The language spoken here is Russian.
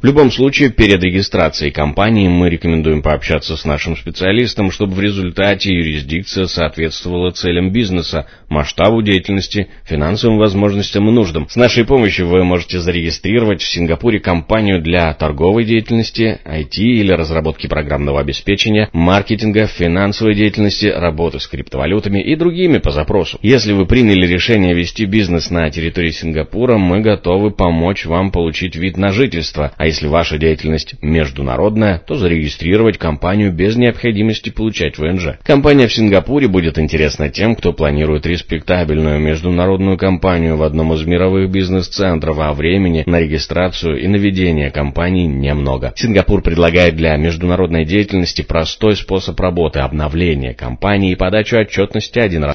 В любом случае, перед регистрацией компании мы рекомендуем пообщаться с нашим специалистом, чтобы в результате юрисдикция соответствовала целям бизнеса, масштабу деятельности, финансовым возможностям и нуждам. С нашей помощью вы можете зарегистрировать в Сингапуре компанию для торговой деятельности, IT или разработки программного обеспечения, маркетинга, финансовой деятельности, работы с криптовалютами и другими по запросу. Если вы приняли решение вести бизнес на территории Сингапура, мы готовы помочь вам получить вид на жительство. А если ваша деятельность международная, то зарегистрировать компанию без необходимости получать ВНЖ. Компания в Сингапуре будет интересна тем, кто планирует респектабельную международную компанию в одном из мировых бизнес-центров, а времени на регистрацию и на ведение компании немного. Сингапур предлагает для международной деятельности простой способ работы, обновления компании и подачу отчетности один раз